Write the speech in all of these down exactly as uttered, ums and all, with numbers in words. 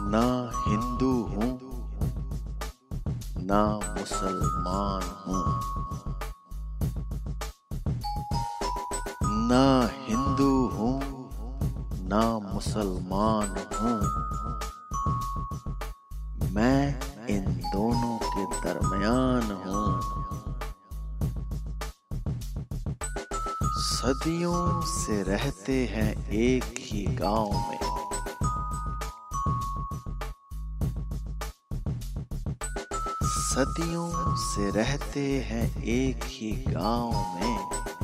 ना हिंदू हूँ ना मुसलमान हूँ, ना हिंदू हूँ ना मुसलमान हूँ, मैं इन दोनों के दरमियान हूँ। सदियों से रहते हैं एक ही गांव में, सदियों से रहते हैं एक ही गांव में,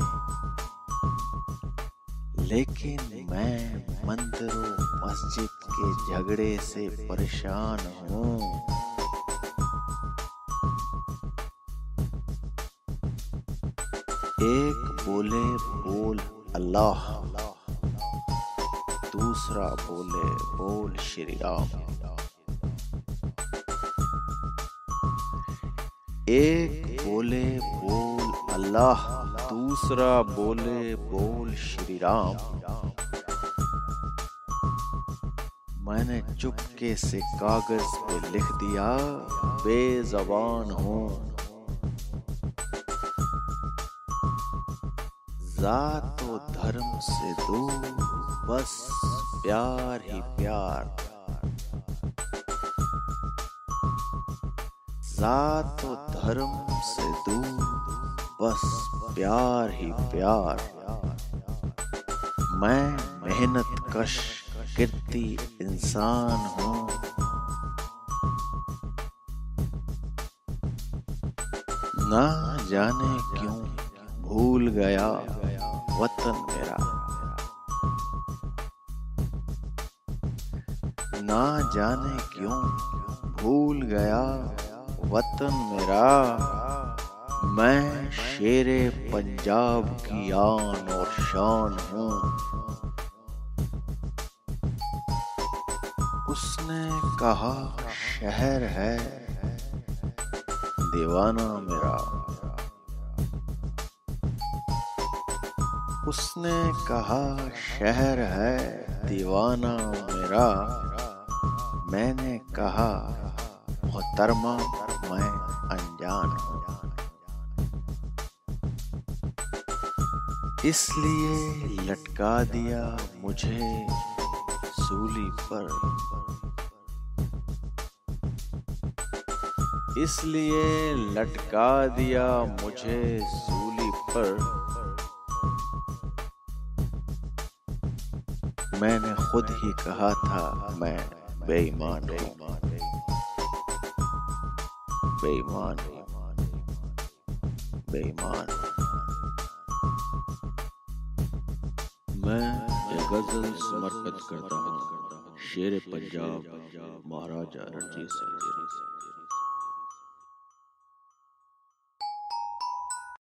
लेकिन मैं मंदिरों मस्जिद के झगड़े से परेशान हूँ। एक बोले बोल अल्लाह, दूसरा बोले बोल श्री राम। एक बोले बोल अल्लाह, दूसरा बोले बोल श्री राम। मैंने चुपके से कागज पे लिख दिया, बेज़बान हूँ। जात और धर्म से दूर, बस प्यार ही प्यार। जात और धर्म से दूर, बस प्यार ही प्यार। मैं मेहनत कश गिरती इंसान हूँ। ना जाने क्यों भूल गया वतन मेरा, ना जाने क्यों भूल गया वतन मेरा। मैं शेरे पंजाब की आन और शान हूँ। उसने कहा शहर है दीवाना मेरा, उसने कहा शहर है दीवाना मेरा। मैंने कहा मोहतरमा मैं अनजान हूँ, इसलिए लटका दिया मुझे सूली पर, इसलिए लटका दिया मुझे सूली पर। मैंने खुद ही कहा था मैं बेईमान हूँ, बेईमान बेईमान। मैं ये गजल समर्पित करता हूँ शेर पंजाब महाराजा रणजीत सिंह।